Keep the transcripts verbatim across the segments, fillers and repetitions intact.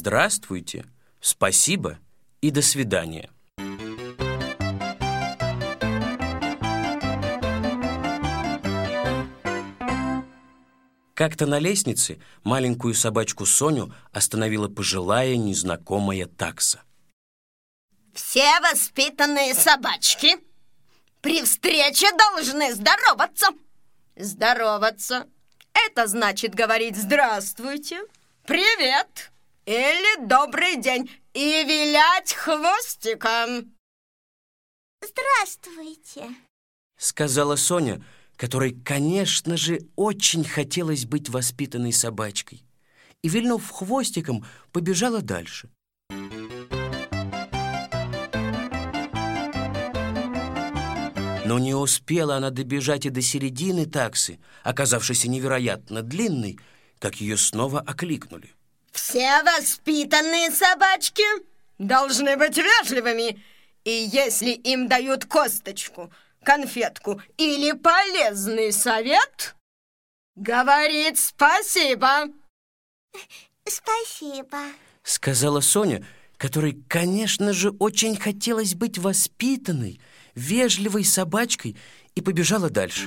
«Здравствуйте», «Спасибо» и «До свидания». Как-то на лестнице маленькую собачку Соню остановила пожилая незнакомая такса. Все воспитанные собачки при встрече должны здороваться. Здороваться – это значит говорить «здравствуйте», «привет» или «добрый день» и вилять хвостиком. «Здравствуйте», — сказала Соня, которой, конечно же, очень хотелось быть воспитанной собачкой, и, вильнув хвостиком, побежала дальше. Но не успела она добежать и до середины таксы, оказавшейся невероятно длинной, как ее снова окликнули. Все воспитанные собачки должны быть вежливыми, и если им дают косточку, конфетку или полезный совет, говорит «спасибо». «Спасибо», — сказала Соня, которой, конечно же, очень хотелось быть воспитанной, вежливой собачкой, и побежала дальше.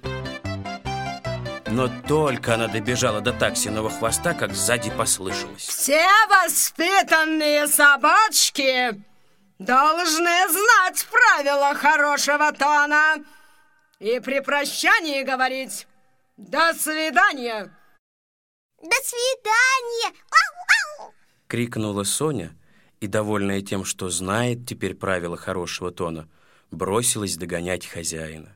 Но только она добежала до таксиного хвоста, как сзади послышалось: «Все воспитанные собачки должны знать правила хорошего тона и при прощании говорить «до свидания». «До свидания!» Ау, ау! — крикнула Соня, и, довольная тем, что знает теперь правила хорошего тона, бросилась догонять хозяина.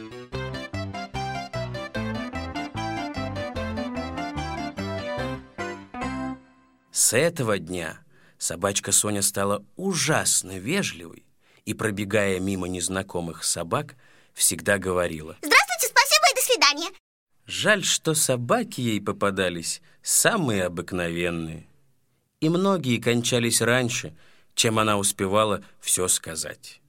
С этого дня собачка Соня стала ужасно вежливой и, пробегая мимо незнакомых собак, всегда говорила: «Здравствуйте, спасибо и до свидания». Жаль, что собаки ей попадались самые обыкновенные, и многие кончались раньше, чем она успевала все сказать.